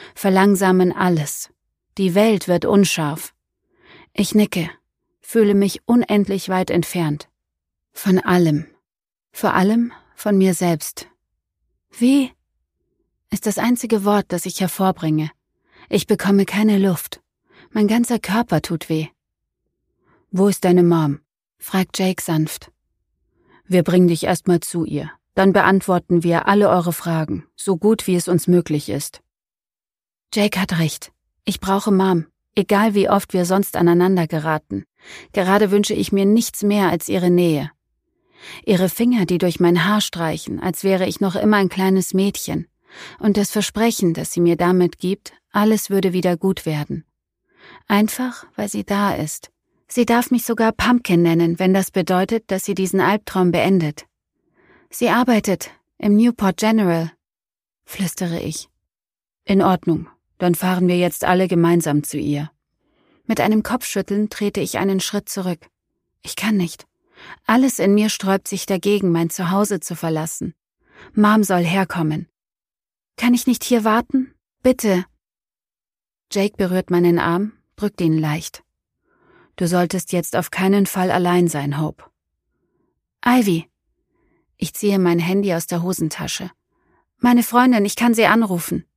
verlangsamen alles. Die Welt wird unscharf. Ich nicke, fühle mich unendlich weit entfernt. Von allem. Vor allem von mir selbst. Wie? Ist das einzige Wort, das ich hervorbringe. Ich bekomme keine Luft. Mein ganzer Körper tut weh. »Wo ist deine Mom?« fragt Jake sanft. »Wir bringen dich erstmal zu ihr. Dann beantworten wir alle eure Fragen, so gut wie es uns möglich ist.« Jake hat recht. Ich brauche Mom, egal wie oft wir sonst aneinander geraten. Gerade wünsche ich mir nichts mehr als ihre Nähe. Ihre Finger, die durch mein Haar streichen, als wäre ich noch immer ein kleines Mädchen. Und das Versprechen, das sie mir damit gibt, alles würde wieder gut werden. Einfach, weil sie da ist. Sie darf mich sogar Pumpkin nennen, wenn das bedeutet, dass sie diesen Albtraum beendet. Sie arbeitet im Newport General, flüstere ich. In Ordnung, dann fahren wir jetzt alle gemeinsam zu ihr. Mit einem Kopfschütteln trete ich einen Schritt zurück. Ich kann nicht. Alles in mir sträubt sich dagegen, mein Zuhause zu verlassen. Mom soll herkommen. Kann ich nicht hier warten? Bitte. Jake berührt meinen Arm, drückt ihn leicht. Du solltest jetzt auf keinen Fall allein sein, Hope. Ivy. Ich ziehe mein Handy aus der Hosentasche. Meine Freundin, ich kann sie anrufen.